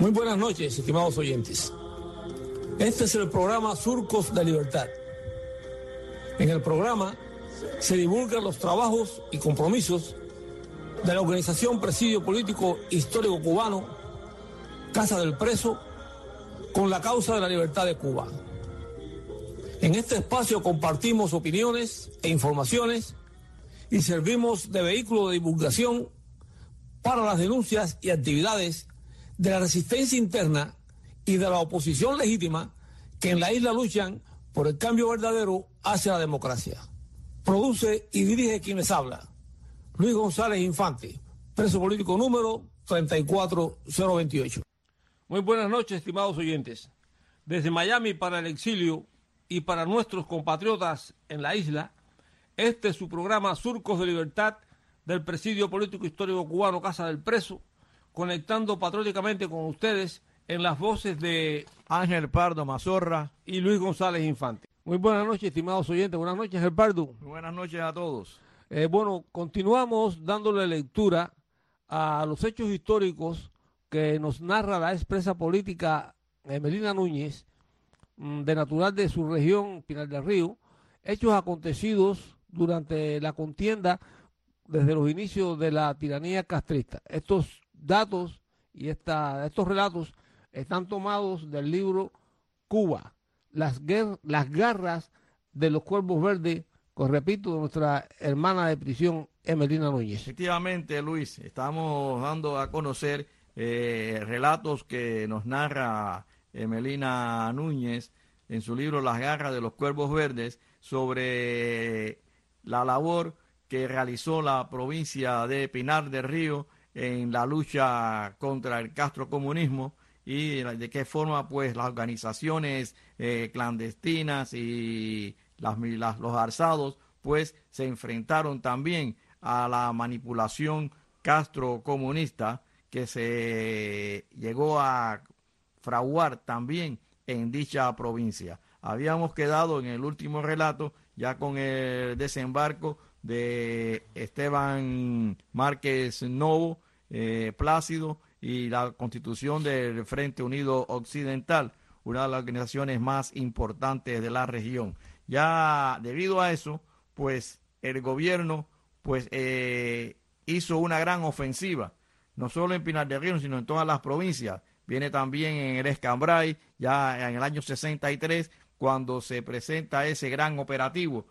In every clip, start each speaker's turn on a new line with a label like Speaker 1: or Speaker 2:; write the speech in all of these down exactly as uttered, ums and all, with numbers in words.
Speaker 1: Muy buenas noches, estimados oyentes. Este es el programa Surcos de Libertad. En el programa se divulgan los trabajos y compromisos de la organización Presidio Político Histórico Cubano, Casa del Preso, con la causa de la libertad de Cuba. En este espacio compartimos opiniones e informaciones y servimos de vehículo de divulgación para las denuncias y actividades de la resistencia interna y de la oposición legítima que en la isla luchan por el cambio verdadero hacia la democracia. Produce y dirige quienes habla Luis González Infante, preso político número treinta y cuatro mil veintiocho. Muy buenas noches, estimados oyentes. Desde Miami para el exilio y para nuestros compatriotas en la isla, este es su programa Surcos de Libertad del Presidio Político Histórico Cubano Casa del Preso, conectando patrióticamente con ustedes en las voces de
Speaker 2: Ángel Pardo Mazorra
Speaker 1: y Luis González Infante. Muy buenas noches, estimados oyentes. Buenas noches, Ángel Pardo.
Speaker 2: Muy buenas noches a todos.
Speaker 1: Eh, bueno, continuamos dándole lectura a los hechos históricos que nos narra la expresa política Emelina Núñez, de natural de su región, Pinar del Río, hechos acontecidos durante la contienda desde los inicios de la tiranía castrista. Estos datos y esta, estos relatos están tomados del libro Cuba, las, guer las garras de los cuervos verdes, os repito, de nuestra hermana de prisión, Emelina Núñez.
Speaker 2: Efectivamente, Luis, estamos dando a conocer eh, relatos que nos narra Emelina Núñez en su libro Las garras de los cuervos verdes sobre la labor que realizó la provincia de Pinar del Río en la lucha contra el castrocomunismo y de qué forma pues las organizaciones eh, clandestinas y las, las, los alzados pues se enfrentaron también a la manipulación castrocomunista que se llegó a fraguar también en dicha provincia. Habíamos quedado en el último relato ya con el desembarco de Esteban Márquez Novo, eh, Plácido, y la constitución del Frente Unido Occidental, una de las organizaciones más importantes de la región. Ya debido a eso, pues el gobierno pues eh, hizo una gran ofensiva, no solo en Pinar del Río, sino en todas las provincias. Viene también en el Escambray, ya en el año sesenta y tres, cuando se presenta ese gran operativo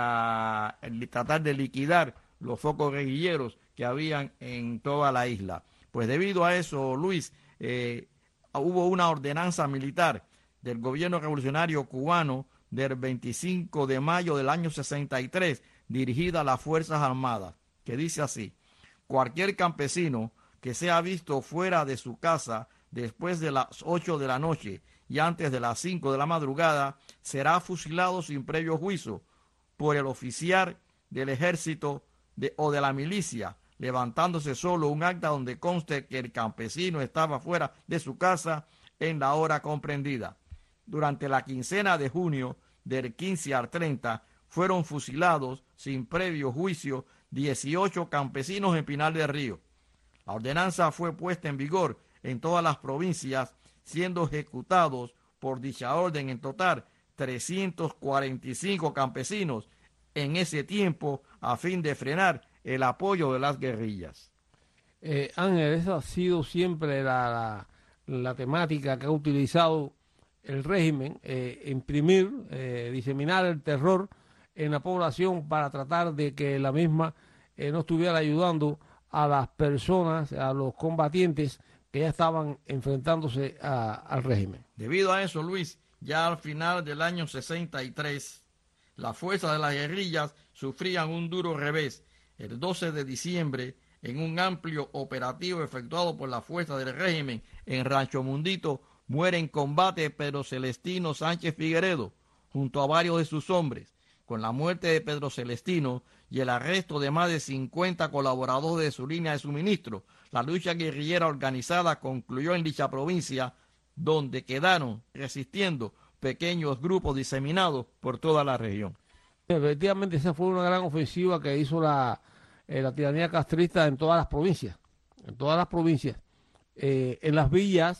Speaker 2: para tratar de liquidar los focos guerrilleros que habían en toda la isla. Pues debido a eso, Luis, eh, hubo una ordenanza militar del gobierno revolucionario cubano del veinticinco de mayo del año sesenta y tres, dirigida a las Fuerzas Armadas, que dice así: cualquier campesino que sea visto fuera de su casa después de las ocho de la noche y antes de las cinco de la madrugada será fusilado sin previo juicio por el oficial del ejército de, o de la milicia, levantándose solo un acta donde conste que el campesino estaba fuera de su casa en la hora comprendida. Durante la quincena de junio, del quince al treinta, fueron fusilados sin previo juicio dieciocho campesinos en Pinar del Río. La ordenanza fue puesta en vigor en todas las provincias, siendo ejecutados por dicha orden en total trescientos cuarenta y cinco campesinos en ese tiempo a fin de frenar el apoyo de las guerrillas.
Speaker 1: Eh, Ángel, esa ha sido siempre la, la, la temática que ha utilizado el régimen, eh, imprimir, eh, diseminar el terror en la población para tratar de que la misma eh, no estuviera ayudando a las personas, a los combatientes que ya estaban enfrentándose a, al régimen.
Speaker 2: Debido a eso, Luis, ya al final del año sesenta y tres, las fuerzas de las guerrillas sufrían un duro revés. El doce de diciembre, en un amplio operativo efectuado por las fuerzas del régimen en Rancho Mundito, muere en combate Pedro Celestino Sánchez Figueredo, junto a varios de sus hombres. Con la muerte de Pedro Celestino y el arresto de más de cincuenta colaboradores de su línea de suministro, la lucha guerrillera organizada concluyó en dicha provincia, donde quedaron resistiendo pequeños grupos diseminados por toda la región.
Speaker 1: Efectivamente, esa fue una gran ofensiva que hizo la, eh, la tiranía castrista en todas las provincias, en todas las provincias. Eh, en las villas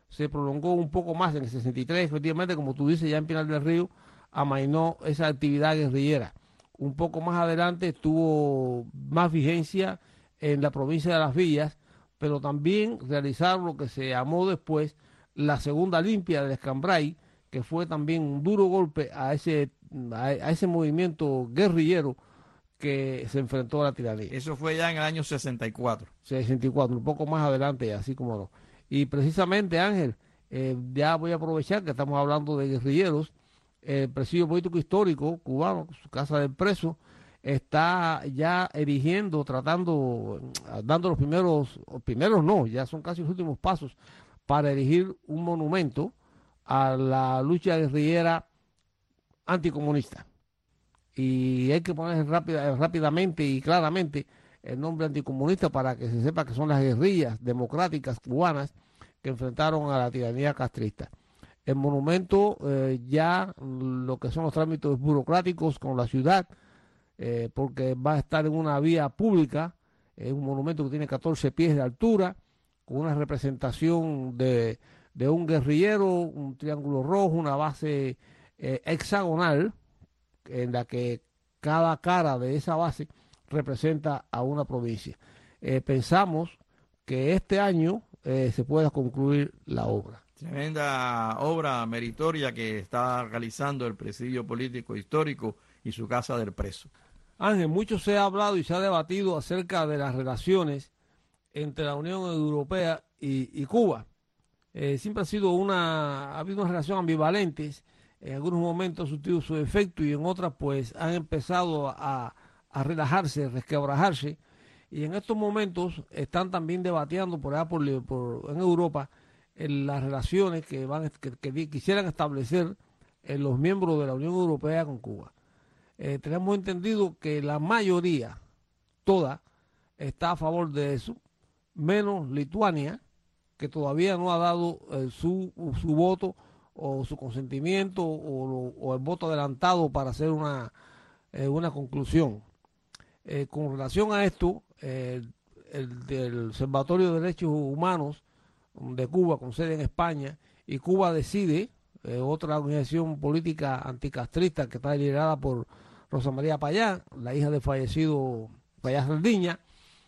Speaker 3: se prolongó un poco más en el sesenta y tres, efectivamente, como tú dices, ya en Pinar del Río amainó esa actividad guerrillera. Un poco más adelante tuvo más vigencia en la provincia de Las Villas, pero también realizaron lo que se llamó después la segunda limpia del Escambray, que fue también un duro golpe a ese, a, a ese movimiento guerrillero que se enfrentó a la tiranía.
Speaker 2: Eso fue ya en el año sesenta y cuatro.
Speaker 3: sesenta y cuatro, un poco más adelante, así como no. Y precisamente, Ángel, eh, ya voy a aprovechar que estamos hablando de guerrilleros. El presidio político histórico cubano, su casa del preso, está ya erigiendo, tratando, dando los primeros, primeros no, ya son casi los últimos pasos para erigir un monumento a la lucha guerrillera anticomunista. Y hay que poner rápida, rápidamente y claramente el nombre anticomunista para que se sepa que son las guerrillas democráticas cubanas que enfrentaron a la tiranía castrista. El monumento eh, ya lo que son los trámites burocráticos con la ciudad, eh, porque va a estar en una vía pública, es un monumento que tiene catorce pies de altura, con una representación de, de un guerrillero, un triángulo rojo, una base eh, hexagonal, en la que cada cara de esa base representa a una provincia. Eh, pensamos que este año eh, se pueda concluir la obra.
Speaker 2: Tremenda obra meritoria que está realizando el presidio político histórico y su casa del preso.
Speaker 3: Ángel, mucho se ha hablado y se ha debatido acerca de las relaciones entre la Unión Europea y, y Cuba. Eh, siempre ha sido una, ha habido una relación ambivalentes. En algunos momentos ha surtido su efecto y en otras pues han empezado a, a relajarse, resquebrajarse. Y en estos momentos están también debatiendo por allá por, por, en Europa en las relaciones que, van, que, que quisieran establecer en los miembros de la Unión Europea con Cuba. Eh, tenemos entendido que la mayoría, toda, está a favor de eso, menos Lituania, que todavía no ha dado eh, su, su voto o su consentimiento o, o el voto adelantado para hacer una, eh, una conclusión. Eh, con relación a esto, eh, el del Observatorio de Derechos Humanos de Cuba, con sede en España, y Cuba Decide, eh, otra organización política anticastrista que está liderada por Rosa María Payá, la hija del fallecido Payá Sardiña,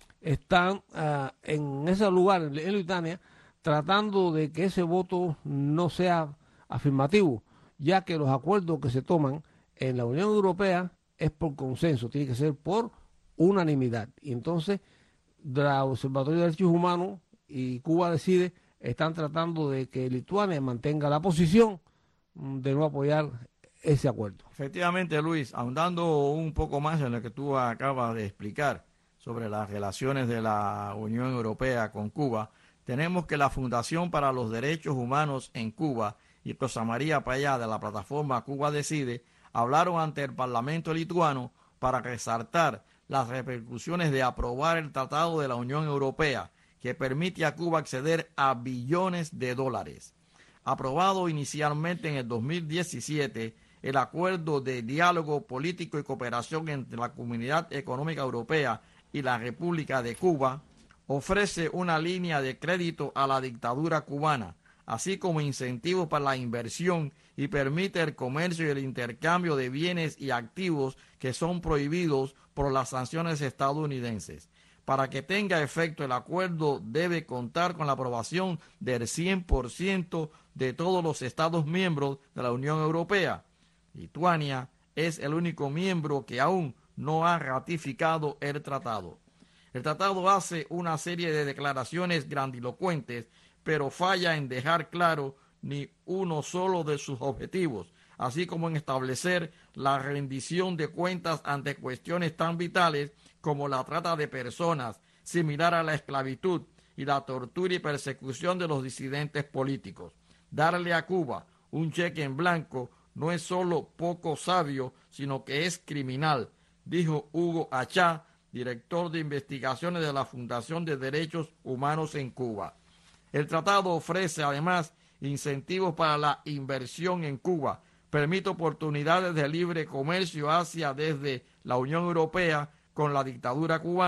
Speaker 3: están uh, en ese lugar, en, en Lituania, tratando de que ese voto no sea afirmativo, ya que los acuerdos que se toman en la Unión Europea es por consenso, tiene que ser por unanimidad. Y entonces, el Observatorio de Derechos Humanos y Cuba Decide están tratando de que Lituania mantenga la posición de no apoyar ese acuerdo.
Speaker 2: Efectivamente, Luis, ahondando un poco más en lo que tú acabas de explicar sobre las relaciones de la Unión Europea con Cuba, tenemos que la Fundación para los Derechos Humanos en Cuba y Rosa María Payá de la plataforma Cuba Decide hablaron ante el Parlamento lituano para resaltar las repercusiones de aprobar el Tratado de la Unión Europea que permite a Cuba acceder a billones de dólares. Aprobado inicialmente en el dos mil diecisiete, el Acuerdo de Diálogo Político y Cooperación entre la Comunidad Económica Europea y la República de Cuba ofrece una línea de crédito a la dictadura cubana, así como incentivos para la inversión y permite el comercio y el intercambio de bienes y activos que son prohibidos por las sanciones estadounidenses. Para que tenga efecto, el acuerdo debe contar con la aprobación del cien por ciento de todos los Estados miembros de la Unión Europea. Lituania es el único miembro que aún no ha ratificado el tratado. El tratado hace una serie de declaraciones grandilocuentes, pero falla en dejar claro ni uno solo de sus objetivos, así como en establecer la rendición de cuentas ante cuestiones tan vitales como la trata de personas, similar a la esclavitud y la tortura y persecución de los disidentes políticos. Darle a Cuba un cheque en blanco no es solo poco sabio, sino que es criminal, dijo Hugo Achá, director de investigaciones de la Fundación de Derechos Humanos en Cuba. El tratado ofrece además incentivos para la inversión en Cuba, permite oportunidades de libre comercio hacia desde la Unión Europea con la dictadura cubana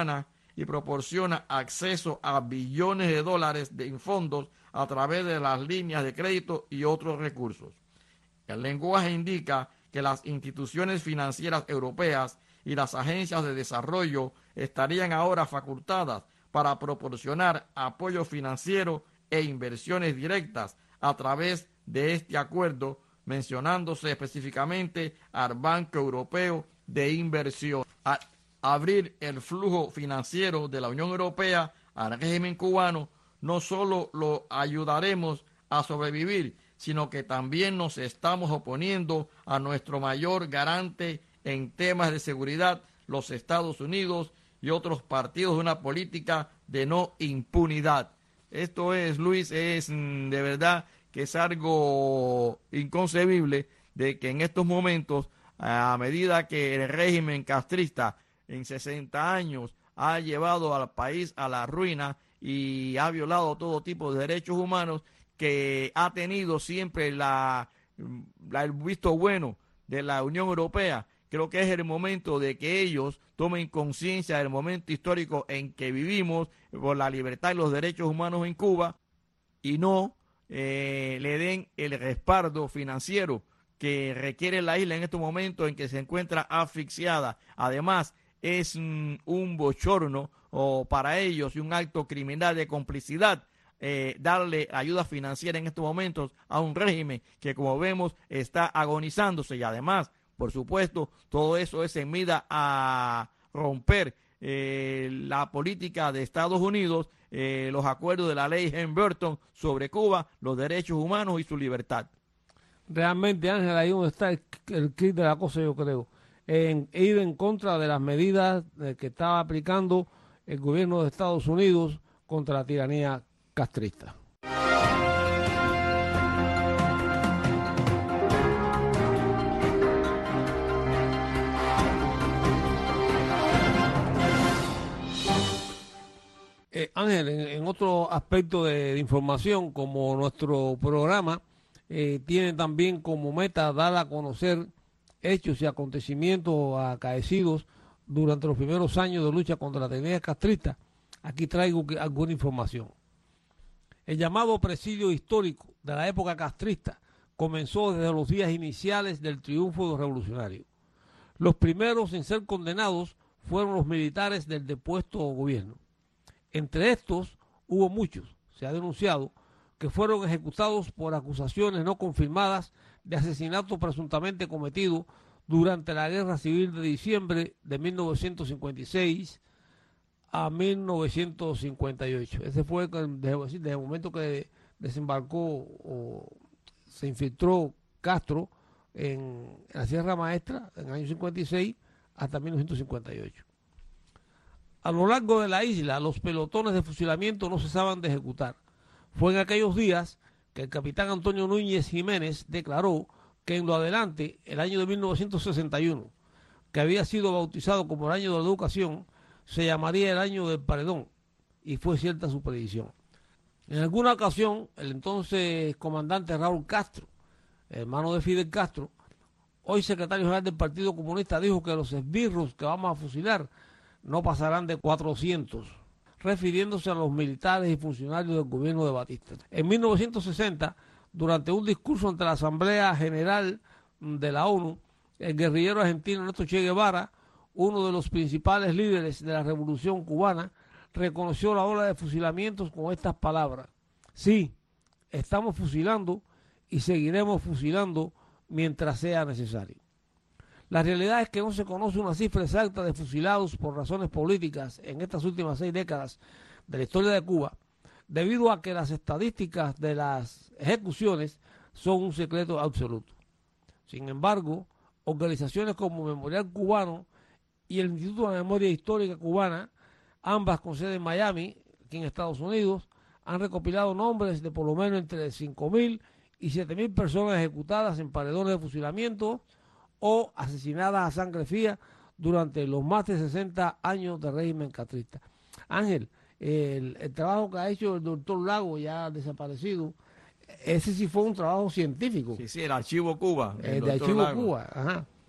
Speaker 2: y proporciona acceso a billones de dólares de fondos a través de las líneas de crédito y otros recursos. El lenguaje indica que las instituciones financieras europeas y las agencias de desarrollo estarían ahora facultadas para proporcionar apoyo financiero e inversiones directas a través de este acuerdo, mencionándose específicamente al Banco Europeo de Inversión. Al abrir el flujo financiero de la Unión Europea al régimen cubano, no solo lo ayudaremos a sobrevivir, sino que también nos estamos oponiendo a nuestro mayor garante en temas de seguridad, los Estados Unidos y otros partidos de una política de no impunidad. Esto es, Luis, es de verdad que es algo inconcebible de que en estos momentos, a medida que el régimen castrista en sesenta años ha llevado al país a la ruina y ha violado todo tipo de derechos humanos, que ha tenido siempre la, la, el visto bueno de la Unión Europea, creo que es el momento de que ellos tomen conciencia del momento histórico en que vivimos por la libertad y los derechos humanos en Cuba y no eh, le den el respaldo financiero que requiere la isla en estos momentos en que se encuentra asfixiada. Además, es mm, un bochorno o para ellos y un acto criminal de complicidad eh, darle ayuda financiera en estos momentos a un régimen que, como vemos, está agonizándose y además, por supuesto, todo eso es en mira a romper eh, la política de Estados Unidos, eh, los acuerdos de la ley Helms-Burton sobre Cuba, los derechos humanos y su libertad.
Speaker 3: Realmente, Ángel, ahí donde está el, el clic de la cosa, yo creo, en ir en contra de las medidas eh, que estaba aplicando el gobierno de Estados Unidos contra la tiranía castrista. Eh, Ángel, en, en otro aspecto de, de información, como nuestro programa eh, tiene también como meta dar a conocer hechos y acontecimientos acaecidos durante los primeros años de lucha contra la tiranía castrista, aquí traigo que, alguna información. El llamado presidio histórico de la época castrista comenzó desde los días iniciales del triunfo revolucionario. Los primeros en ser condenados fueron los militares del depuesto gobierno. Entre estos hubo muchos, se ha denunciado, que fueron ejecutados por acusaciones no confirmadas de asesinato presuntamente cometido durante la Guerra Civil de diciembre de mil novecientos cincuenta y seis a mil novecientos cincuenta y ocho. Ese fue desde, desde el momento que desembarcó o se infiltró Castro en la Sierra Maestra en el año cincuenta y seis hasta mil novecientos cincuenta y ocho. A lo largo de la isla, los pelotones de fusilamiento no cesaban de ejecutar. Fue en aquellos días que el capitán Antonio Núñez Jiménez declaró que en lo adelante, el año de mil novecientos sesenta y uno, que había sido bautizado como el año de la educación, se llamaría el año del paredón, y fue cierta su predicción. En alguna ocasión, el entonces comandante Raúl Castro, hermano de Fidel Castro, hoy secretario general del Partido Comunista, dijo que los esbirros que vamos a fusilar no pasarán de cuatrocientos, refiriéndose a los militares y funcionarios del gobierno de Batista. En mil novecientos sesenta, durante un discurso ante la Asamblea General de la ONU, el guerrillero argentino Ernesto Che Guevara, uno de los principales líderes de la Revolución Cubana, reconoció la ola de fusilamientos con estas palabras: sí, estamos fusilando y seguiremos fusilando mientras sea necesario. La realidad es que no se conoce una cifra exacta de fusilados por razones políticas en estas últimas seis décadas de la historia de Cuba, debido a que las estadísticas de las ejecuciones son un secreto absoluto. Sin embargo, organizaciones como Memorial Cubano y el Instituto de Memoria Histórica Cubana, ambas con sede en Miami, aquí en Estados Unidos, han recopilado nombres de por lo menos entre cinco mil y siete mil personas ejecutadas en paredones de fusilamiento o asesinadas a sangre fría durante los más de sesenta años de régimen castrista. Ángel, el, el trabajo que ha hecho el doctor Lago, ya desaparecido, ese sí fue un trabajo científico.
Speaker 2: Sí, sí, el Archivo Cuba.
Speaker 3: El, el de Archivo Lago. Cuba, ajá.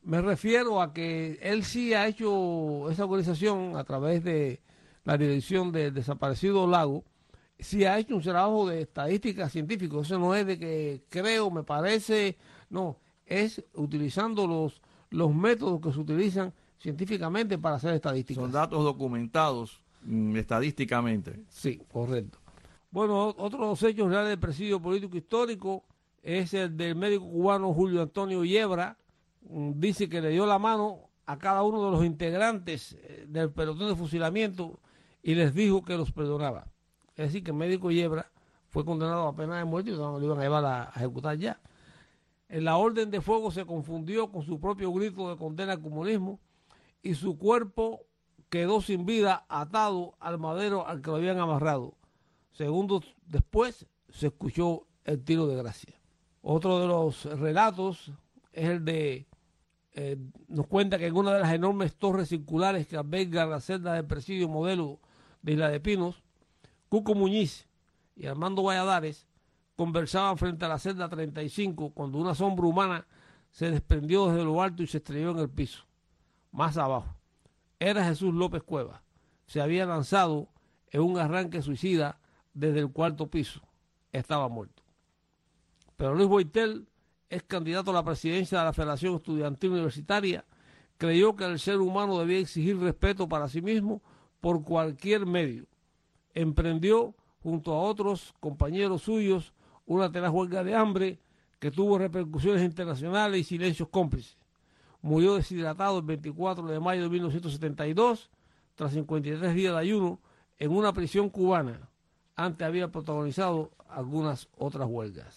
Speaker 3: Me refiero a que él sí ha hecho esa organización a través de la dirección del desaparecido Lago, sí ha hecho un trabajo de estadística científica. Eso no es de que creo, me parece, no, es utilizando los, los métodos que se utilizan científicamente para hacer estadísticas.
Speaker 2: Son datos documentados mm, estadísticamente.
Speaker 3: Sí, correcto. Bueno, otro de los hechos reales del presidio político histórico es el del médico cubano Julio Antonio Yebra. Dice que le dio la mano a cada uno de los integrantes del pelotón de fusilamiento y les dijo que los perdonaba. Es decir, que el médico Yebra fue condenado a pena de muerte y no lo iban a llevar a, a ejecutar ya. En la orden de fuego se confundió con su propio grito de condena al comunismo y su cuerpo quedó sin vida atado al madero al que lo habían amarrado. Segundos después se escuchó el tiro de gracia. Otro de los relatos es el de, eh, nos cuenta que en una de las enormes torres circulares que alberga la celda del presidio modelo de Isla de Pinos, Cuco Muñiz y Armando Valladares conversaban frente a la celda treinta y cinco cuando una sombra humana se desprendió desde lo alto y se estrelló en el piso. Más abajo, era Jesús López Cuevas. Se había lanzado en un arranque suicida desde el cuarto piso. Estaba muerto. Pero Luis Boitel, es candidato a la presidencia de la Federación Estudiantil Universitaria, creyó que el ser humano debía exigir respeto para sí mismo por cualquier medio. Emprendió, junto a otros compañeros suyos, una tenaz huelga de hambre que tuvo repercusiones internacionales y silencios cómplices. Murió deshidratado el veinticuatro de mayo de mil novecientos setenta y dos, tras cincuenta y tres días de ayuno, en una prisión cubana. Antes había protagonizado algunas otras huelgas.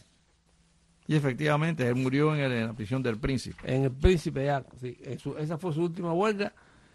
Speaker 2: Y efectivamente, él murió en, el, en la prisión del Príncipe.
Speaker 3: En el Príncipe, ya, sí. En su, esa fue su última huelga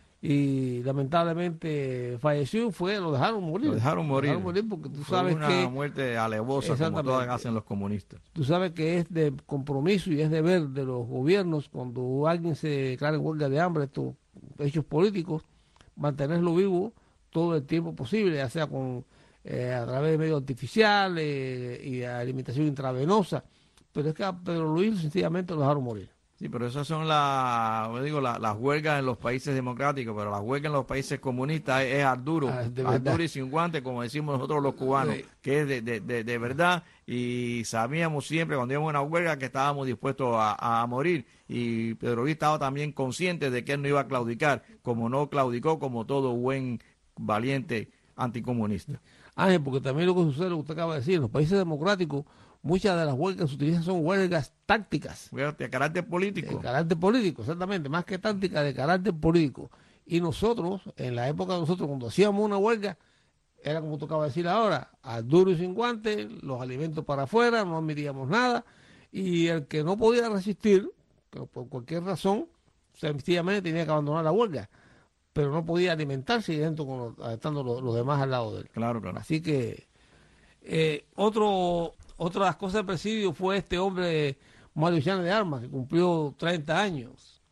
Speaker 3: y lamentablemente falleció. Fue, lo dejaron morir.
Speaker 2: Lo dejaron morir.
Speaker 3: Lo dejaron morir porque tú
Speaker 2: fue
Speaker 3: sabes
Speaker 2: una
Speaker 3: que.
Speaker 2: Una muerte alevosa, como todas hacen los comunistas.
Speaker 3: Tú sabes que es de compromiso y es deber de los gobiernos, cuando alguien se declara en huelga de hambre, estos hechos políticos, mantenerlo vivo todo el tiempo posible, ya sea con eh, a través de medios artificiales eh, y alimentación intravenosa. Pero es que a Pedro Luis sencillamente lo dejaron morir.
Speaker 2: Sí, pero esas son las, digo, la, las huelgas en los países democráticos, pero las huelgas en los países comunistas es, es arduro,
Speaker 3: Ah,
Speaker 2: arduro y sin guante, como decimos nosotros los cubanos, sí. Que es de, de, de, de verdad, y sabíamos siempre cuando íbamos a una huelga que estábamos dispuestos a, a morir, y Pedro Luis estaba también consciente de que él no iba a claudicar, como no claudicó, como todo buen valiente anticomunista.
Speaker 3: Ángel, porque también lo que sucede, lo que usted acaba de decir, en los países democráticos, muchas de las huelgas que se utilizan son huelgas tácticas.
Speaker 2: Huelgas de carácter político.
Speaker 3: De carácter político, exactamente, más que táctica, de carácter político. Y nosotros, en la época de nosotros, cuando hacíamos una huelga, era como tú acabas de decir ahora, al duro y sin guante, los alimentos para afuera, no admitíamos nada, y el que no podía resistir, que por cualquier razón, sencillamente tenía que abandonar la huelga, pero no podía alimentarse y dentro con los, estando los, los demás al lado de él.
Speaker 2: Claro, claro.
Speaker 3: Así que eh, otro... Otra de las cosas del presidio fue este hombre, Mario Chávez de Armas, que cumplió treinta años.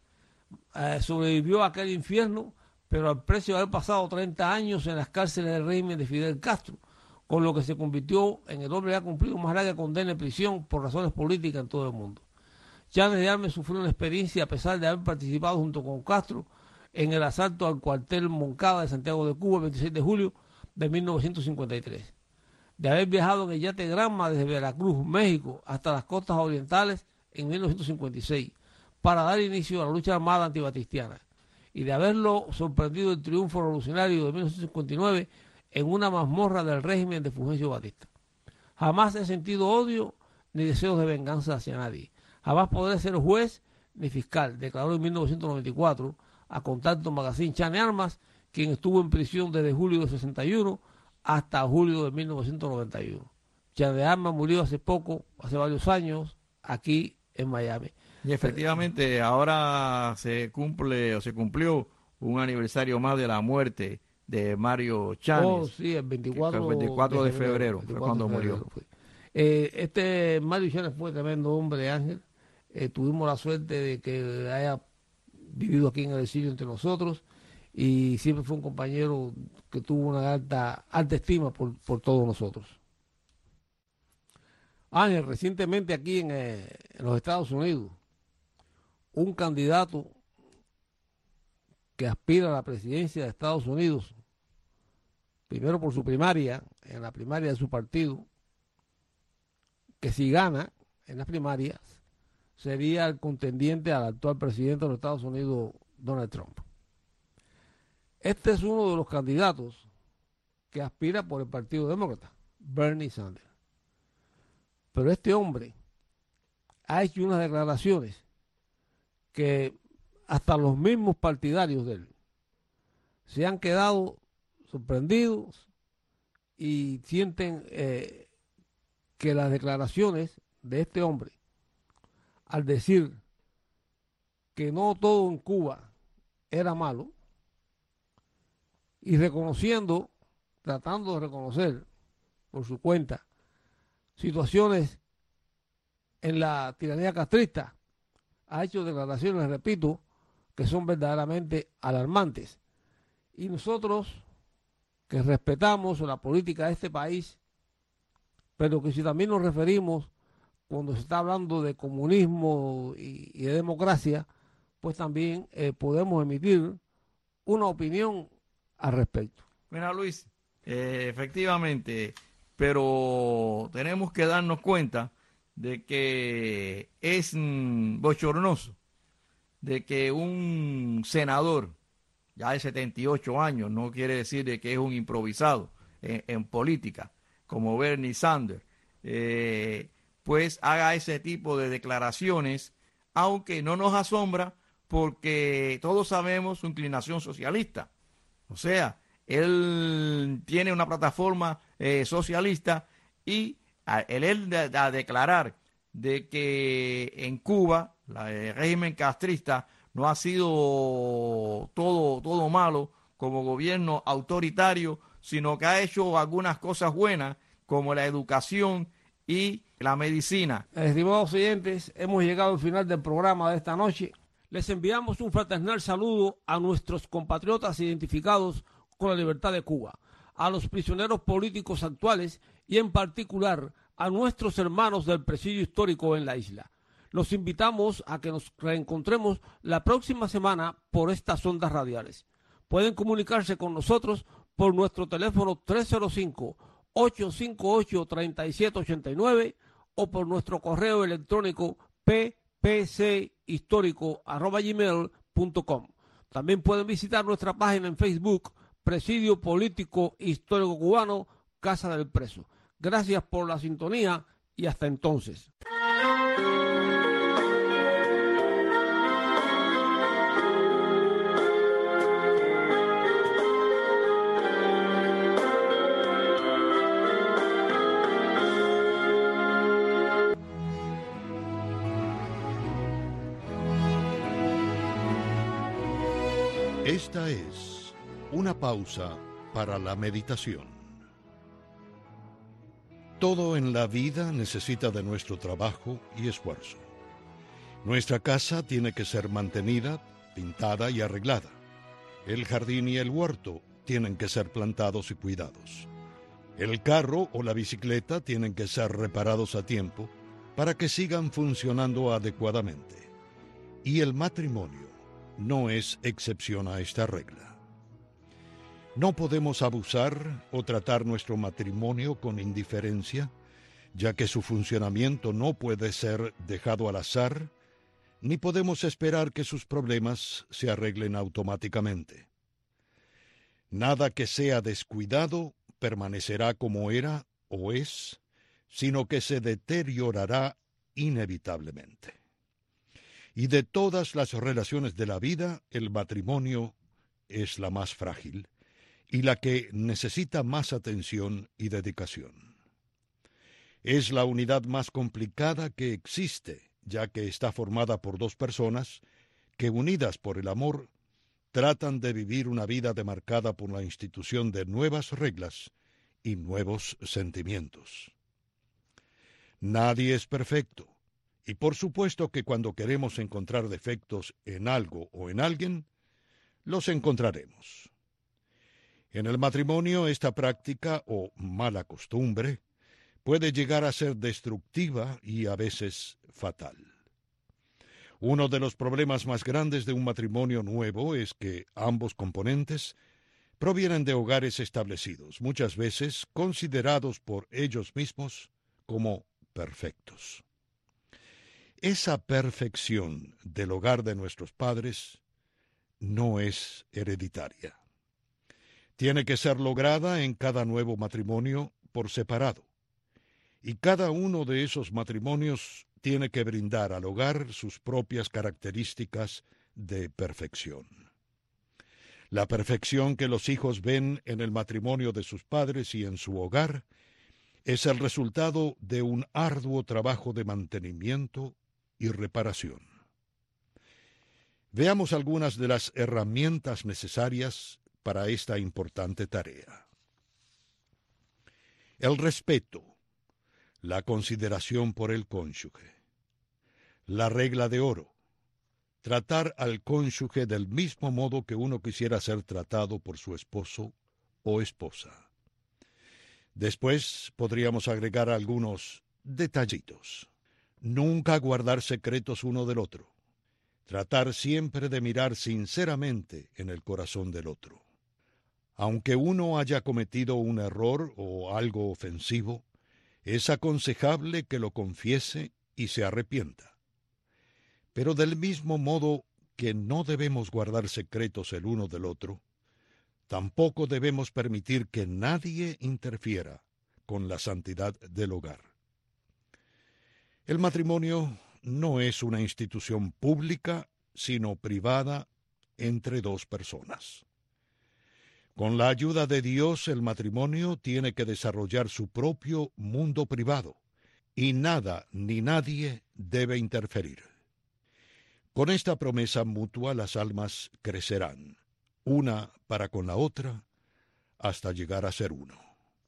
Speaker 3: Eh, sobrevivió a aquel infierno, pero al precio de haber pasado treinta años en las cárceles del régimen de Fidel Castro, con lo que se convirtió en el hombre que ha cumplido más larga condena de prisión por razones políticas en todo el mundo. Chávez de Armas sufrió una experiencia a pesar de haber participado junto con Castro en el asalto al cuartel Moncada de Santiago de Cuba el veintiséis de julio de mil novecientos cincuenta y tres. De haber viajado en el yate Granma desde Veracruz, México, hasta las costas orientales en mil novecientos cincuenta y seis, para dar inicio a la lucha armada antibatistiana, y de haberlo sorprendido el triunfo revolucionario de mil novecientos cincuenta y nueve en una mazmorra del régimen de Fulgencio Batista. Jamás he sentido odio ni deseos de venganza hacia nadie. Jamás podré ser juez ni fiscal, declaró en mil novecientos noventa y cuatro a Contacto Magazine Chane Armas, quien estuvo en prisión desde julio de sesenta y uno hasta julio de mil novecientos noventa y uno. Chávez de Armas murió hace poco, hace varios años, aquí en Miami.
Speaker 2: Y efectivamente ahora se cumple o se cumplió un aniversario más de la muerte de Mario Chávez.
Speaker 3: Oh, sí, el veinticuatro,
Speaker 2: el veinticuatro de febrero, fue cuando murió.
Speaker 3: Eh, este Mario Chávez fue tremendo hombre, Ángel. Eh, tuvimos la suerte de que haya vivido aquí en el exilio entre nosotros, y siempre fue un compañero que tuvo una alta, alta estima por, por todos nosotros. Ángel, recientemente aquí en, eh, en los Estados Unidos, un candidato que aspira a la presidencia de Estados Unidos, primero por su primaria, en la primaria de su partido, que si gana en las primarias, sería el contendiente al actual presidente de los Estados Unidos, Donald Trump. Este es uno de los candidatos que aspira por el Partido Demócrata, Bernie Sanders. Pero este hombre ha hecho unas declaraciones que hasta los mismos partidarios de él se han quedado sorprendidos y sienten eh, que las declaraciones de este hombre, al decir que no todo en Cuba era malo, y reconociendo, tratando de reconocer por su cuenta situaciones en la tiranía castrista, ha hecho declaraciones, repito, que son verdaderamente alarmantes. Y nosotros, que respetamos la política de este país, pero que si también nos referimos, cuando se está hablando de comunismo y, y de democracia, pues también eh, podemos emitir una opinión al respecto.
Speaker 2: Mira, Luis, eh, efectivamente, pero tenemos que darnos cuenta de que es mm, bochornoso de que un senador ya de setenta y ocho años, no quiere decir de que es un improvisado en, en política, como Bernie Sanders, eh, pues haga ese tipo de declaraciones, aunque no nos asombra porque todos sabemos su inclinación socialista. O sea, él tiene una plataforma eh, socialista y a, el él de, de declarar de que en Cuba la, el régimen castrista no ha sido todo, todo malo como gobierno autoritario, sino que ha hecho algunas cosas buenas como la educación y la medicina.
Speaker 3: Estimados oyentes, hemos llegado al final del programa de esta noche. Les enviamos un fraternal saludo a nuestros compatriotas identificados con la libertad de Cuba, a los prisioneros políticos actuales y en particular a nuestros hermanos del presidio histórico en la isla. Los invitamos a que nos reencontremos la próxima semana por estas ondas radiales. Pueden comunicarse con nosotros por nuestro teléfono tres cero cinco, ocho cinco ocho, tres siete ocho nueve o por nuestro correo electrónico p p c histórico arroba gmail punto com. También pueden visitar nuestra página en Facebook, Presidio Político Histórico Cubano, Casa del Preso. Gracias por la sintonía y hasta entonces.
Speaker 4: Esta es una pausa para la meditación. Todo en la vida necesita de nuestro trabajo y esfuerzo. Nuestra casa tiene que ser mantenida, pintada y arreglada. El jardín y el huerto tienen que ser plantados y cuidados. El carro o la bicicleta tienen que ser reparados a tiempo para que sigan funcionando adecuadamente. Y el matrimonio no es excepción a esta regla. No podemos abusar o tratar nuestro matrimonio con indiferencia, ya que su funcionamiento no puede ser dejado al azar, ni podemos esperar que sus problemas se arreglen automáticamente. Nada que sea descuidado permanecerá como era o es, sino que se deteriorará inevitablemente. Y de todas las relaciones de la vida, el matrimonio es la más frágil y la que necesita más atención y dedicación. Es la unidad más complicada que existe, ya que está formada por dos personas que, unidas por el amor, tratan de vivir una vida demarcada por la institución de nuevas reglas y nuevos sentimientos. Nadie es perfecto. Y por supuesto que cuando queremos encontrar defectos en algo o en alguien, los encontraremos. En el matrimonio, esta práctica o mala costumbre puede llegar a ser destructiva y a veces fatal. Uno de los problemas más grandes de un matrimonio nuevo es que ambos componentes provienen de hogares establecidos, muchas veces considerados por ellos mismos como perfectos. Esa perfección del hogar de nuestros padres no es hereditaria. Tiene que ser lograda en cada nuevo matrimonio por separado. Y cada uno de esos matrimonios tiene que brindar al hogar sus propias características de perfección. La perfección que los hijos ven en el matrimonio de sus padres y en su hogar es el resultado de un arduo trabajo de mantenimiento y reparación. Veamos algunas de las herramientas necesarias para esta importante tarea. El respeto, la consideración por el cónyuge. La regla de oro, tratar al cónyuge del mismo modo que uno quisiera ser tratado por su esposo o esposa. Después podríamos agregar algunos detallitos. Nunca guardar secretos uno del otro. Tratar siempre de mirar sinceramente en el corazón del otro. Aunque uno haya cometido un error o algo ofensivo, es aconsejable que lo confiese y se arrepienta. Pero del mismo modo que no debemos guardar secretos el uno del otro, tampoco debemos permitir que nadie interfiera con la santidad del hogar. El matrimonio no es una institución pública, sino privada entre dos personas. Con la ayuda de Dios, el matrimonio tiene que desarrollar su propio mundo privado, y nada ni nadie debe interferir. Con esta promesa mutua las almas crecerán, una para con la otra, hasta llegar a ser uno.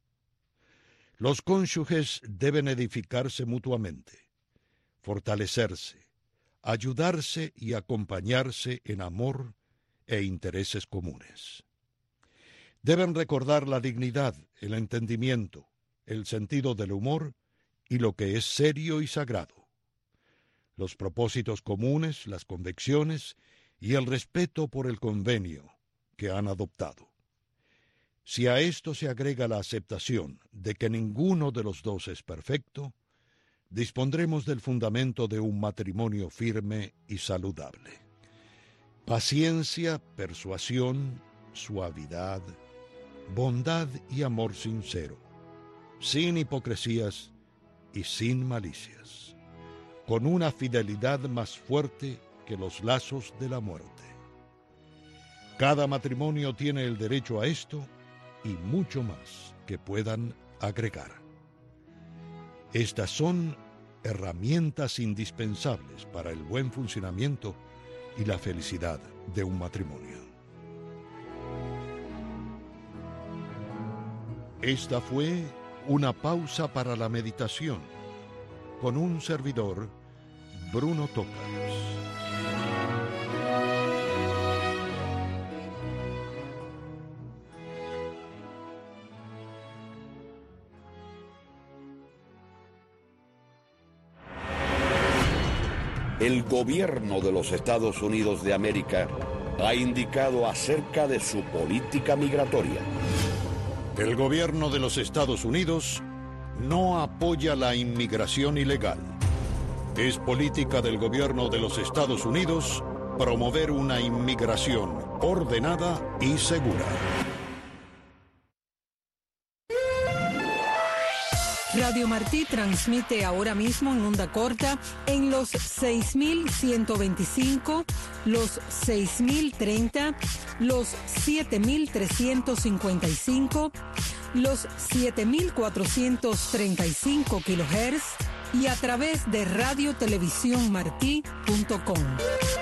Speaker 4: Los cónyuges deben edificarse mutuamente, fortalecerse, ayudarse y acompañarse en amor e intereses comunes. Deben recordar la dignidad, el entendimiento, el sentido del humor y lo que es serio y sagrado, los propósitos comunes, las convicciones y el respeto por el convenio que han adoptado. Si a esto se agrega la aceptación de que ninguno de los dos es perfecto, dispondremos del fundamento de un matrimonio firme y saludable. Paciencia, persuasión, suavidad, bondad y amor sincero, sin hipocresías y sin malicias, con una fidelidad más fuerte que los lazos de la muerte. Cada matrimonio tiene el derecho a esto y mucho más que puedan agregar. Estas son herramientas indispensables para el buen funcionamiento y la felicidad de un matrimonio. Esta fue una pausa para la meditación con un servidor, Bruno Tocars.
Speaker 5: El gobierno de los Estados Unidos de América ha indicado acerca de su política migratoria.
Speaker 4: El gobierno de los Estados Unidos no apoya la inmigración ilegal. Es política del gobierno de los Estados Unidos promover una inmigración ordenada y segura.
Speaker 6: Radio Martí transmite ahora mismo en onda corta en los seis mil ciento veinticinco, los seis mil treinta, los siete mil trescientos cincuenta y cinco, los siete mil cuatrocientos treinta y cinco kilohertz y a través de radio televisión martí punto com.